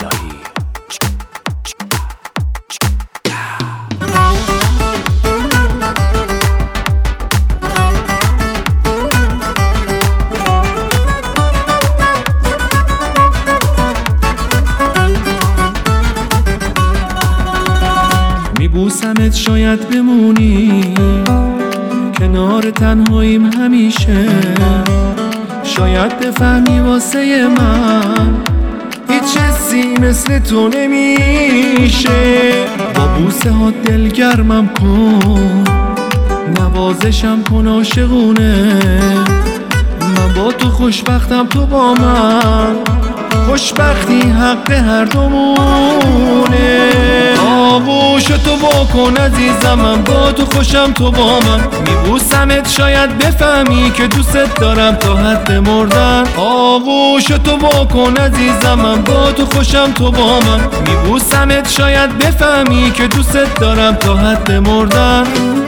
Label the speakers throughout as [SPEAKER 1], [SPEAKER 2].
[SPEAKER 1] میبوسمت شاید بمونی کنار تنهاییم همیشه، شاید بفهمی واسه من هیچ حسی مثل تو نمیشه. با بوسه ها دلگرمم کن، نوازشم کن عاشقونه، من با تو خوشبختم تو با من، خوشبختی حق هر دومونه. آغوش تو بکن عزیزم، من با تو خوشم تو با من، میبوسمت شاید بفهمی که دوست دارم تا حد مردن. آغوش تو بکن عزیزم، من با تو خوشم تو با من، میبوسمت شاید بفهمی که دوست دارم تا حد مردن.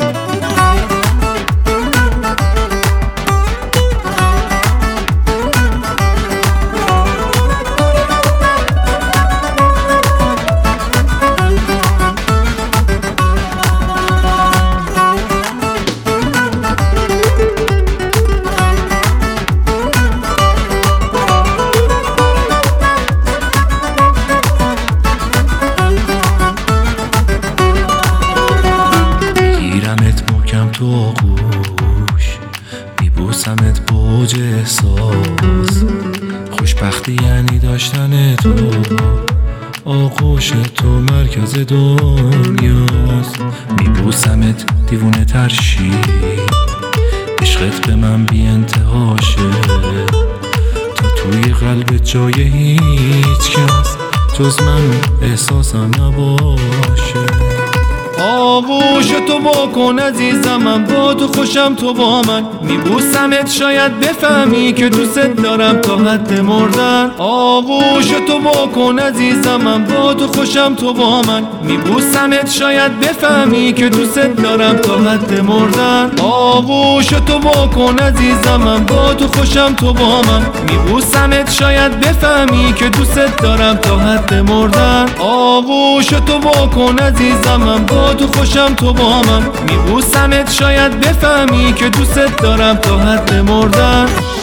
[SPEAKER 1] تو آغوش میبوسمت بوج احساس، خوشبختی یعنی داشتن تو، آغوش تو مرکز دنیاست. میبوسمت دیوونه ترشی، عشقت به من بی انتهاشه، تا توی قلب جای هیچ کس جز من احساسم نباشه. آغوش تو بکن عزیزم، من با تو خوشم تو با من، میبوسمت شاید بفهمی که دوست دارم تا حد مردن. آغوش تو بکن عزیزم، من با تو خوشم تو با من، میبوسمت شاید بفهمی که دوست دارم تا حد مردن. آغوش تو بکن عزیزم، من با تو خوشم تو با من، میبوسمت شاید بفهمی که دوست دارم تا حد مردن. آغوش تو بکن عزیزم، من با تو خوشم تو با من، میبوسمت شاید بفهمی که دوست دارم تا حد مردن.